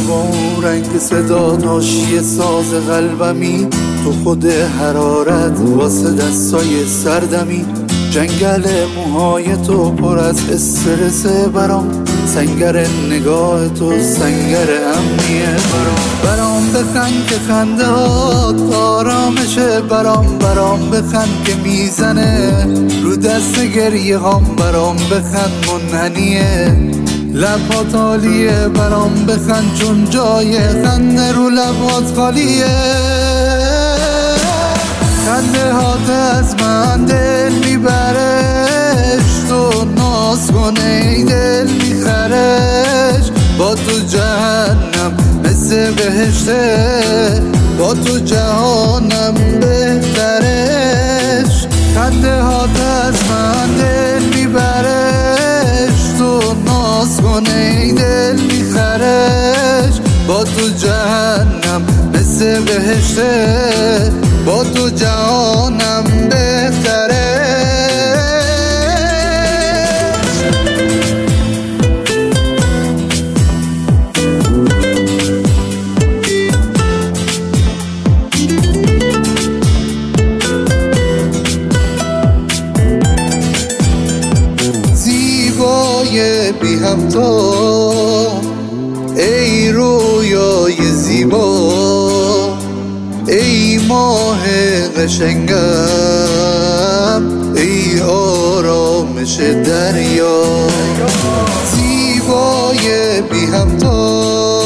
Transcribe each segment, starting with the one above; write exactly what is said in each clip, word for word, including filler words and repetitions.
با اون رنگ صدا ناشی ساز قلبمی، تو خود حرارت واسه دستای سردمی. جنگل موهای تو پر از استرسه برام، سنگر نگاه تو سنگر امنیه برام. برام بخند که خنده هات آرامشه، برام برام بخند که میزنه رو دست گریه هام. برام بخند منحنیه لبات عالیه، برام بخند چون جای خنده رو لبات خالیه. خنده هات از من دل میبرش، تو ناز کنه ای دل میخرش. با تو جهنم مثل بهشته، با تو جهانم بهترش. خنده هات از من دل میبرش، تو ناز کنه ای دل میخرش. با تو جهنم مثل بهشته، با تو جهانم بهتره. زیبای بی همتا، ای رویای زیبا، ای ماه قشنگم، ای آرامش دریا. زیبای بی همتا،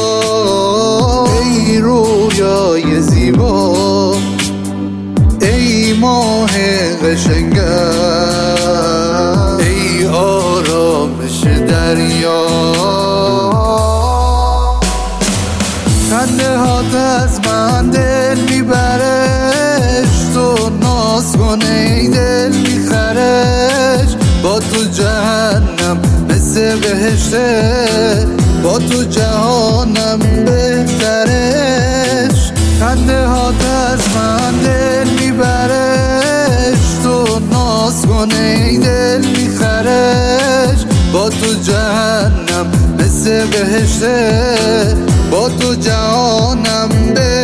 ای رویای زیبا، ای ماه قشنگم، ای آرامش دریا. خنده هات از من دل میبرش، تو ناز کنه ای دل میخرش. با تو جهنم مثل بهشته، با تو جهانم بهترش. خنده هات از من دل میبرش، تو ناز کنه ای دل میخرش. با تو جهنم مثل بهشته، با تو جهانم به